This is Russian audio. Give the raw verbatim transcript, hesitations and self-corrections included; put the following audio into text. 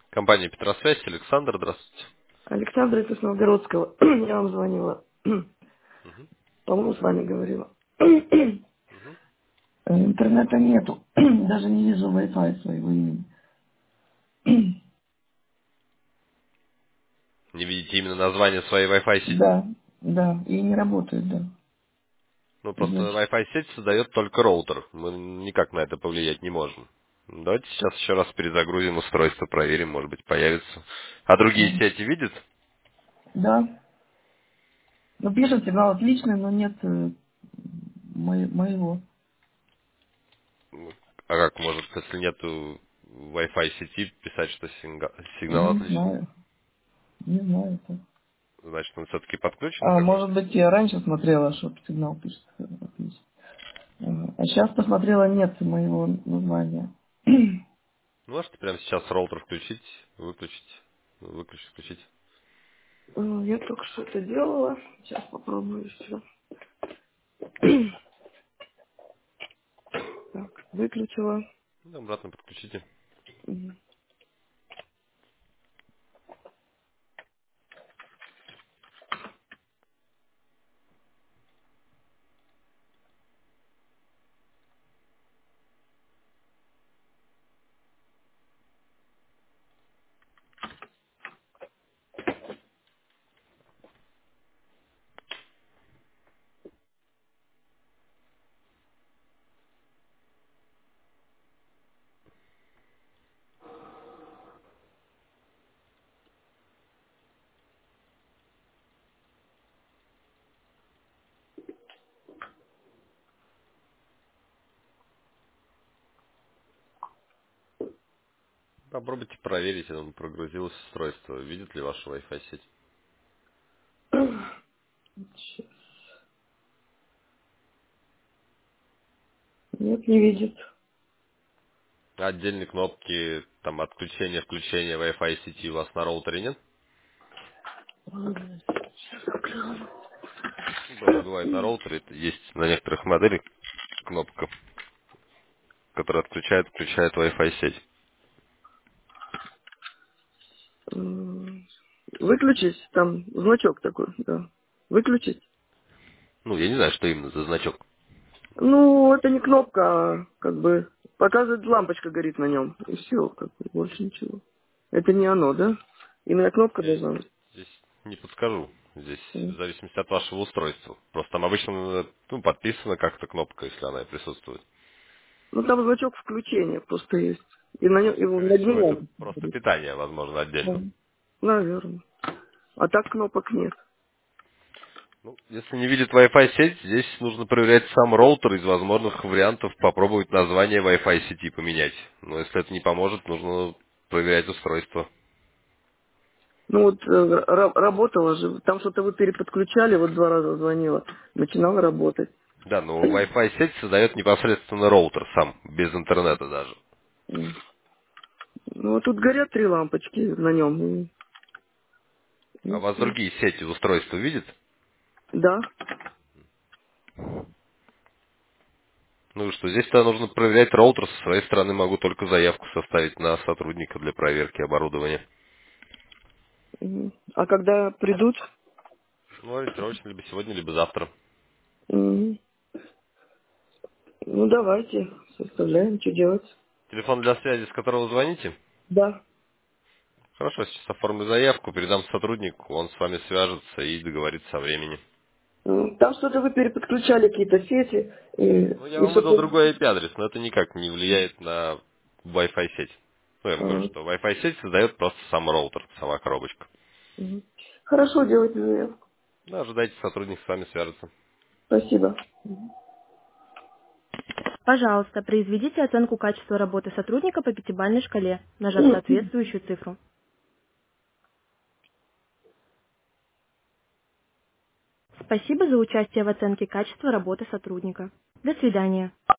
Компания Петросвязь, Александр, здравствуйте. Александра из Новгородского. Я вам звонила. Мгм, По-моему, с вами говорила. мгм. Э, Интернета нету. Даже не вижу Wi-Fi своего имени. Не видите именно название своей Wi-Fi сети? Да, да. И не работает, да. Ну, просто Значит, Wi-Fi сеть создает только роутер. Мы никак на это повлиять не можем. Давайте сейчас еще раз перезагрузим устройство, проверим, может быть, появится. А другие м, сети видят? да. Ну, пишет, сигнал отличный, но нет э, мо- моего. Ну, а как может, если нету Wi-Fi сети, писать, что синга- сигнал Не отличный? знаю. Не знаю. Так. Значит, он все-таки подключен А, какой-то? может быть, я раньше смотрела, что сигнал пишет. э, отлично. Ага. А сейчас посмотрела, нет моего названия. Ну, можете прямо сейчас роутер включить, выключить, выключить, включить. Э, Я только что это делала. Сейчас попробую еще. Так, выключила. Ну, обратно подключите. Мгм. Попробуйте проверить, он прогрузилось устройство. Видит ли ваша Wi-Fi сеть? Щас. Нет, не видит. А отдельные кнопки, там, отключения, включения Wi-Fi сети у вас на роутере нет? Ну, тоже бывает на роутере, это есть на некоторых моделях кнопка, которая отключает, включает Wi-Fi сеть. М, Выключить, там значок такой, да. Выключить. Ну, я не знаю, что именно за значок. Ну, это не кнопка, а как бы показывает, лампочка горит на нем. И все, как бы больше ничего. Это не оно, да? Именно кнопка Я должна быть. здесь не подскажу. Здесь в М. зависимости от вашего устройства. Просто там обычно ну, подписана как-то кнопка, если она и присутствует. Ну, там значок включения просто есть. И на Ну, нем, его скорее над всего, ним это лампочка просто горит. питание, возможно, Да. отдельно. Наверное. А так кнопок нет. Ну, если не видит Wi-Fi сеть, здесь нужно проверять сам роутер. Из возможных вариантов попробовать название Wi-Fi сети поменять. Но если это не поможет, нужно проверять устройство. Ну вот э, ра- работала же, там что-то вы переподключали, вот два раза звонила, начинала работать. Да, но Wi-Fi сеть создает непосредственно роутер сам, без интернета даже. М. Ну вот тут горят три лампочки на нем. И, А и у вас всё. другие сети устройства видят? Да. Ну и что, здесь-то нужно проверять роутер. Со своей стороны могу только заявку составить на сотрудника для проверки оборудования. Мгм. А когда придут? Ну, ориентировочно либо сегодня, либо завтра. Мгм. Ну давайте, составляем, что делать. Телефон для связи, с которого звоните? Да. Хорошо, сейчас оформлю заявку, передам сотруднику, он с вами свяжется и договорится о времени. М, Там что-то вы переподключали какие-то сети, Ну, и, я и вам выдал что-то... другой I P-адрес, но это никак не влияет на Wi-Fi сеть. Ну, я вам говорю, А, что Wi-Fi сеть создает просто сам роутер, сама коробочка. мгм. Хорошо, делайте заявку. Ну, ожидайте, сотрудник с вами свяжется. Спасибо. Пожалуйста, произведите оценку качества работы сотрудника по пятибалльной шкале, нажав соответствующую цифру. Спасибо за участие в оценке качества работы сотрудника. До свидания.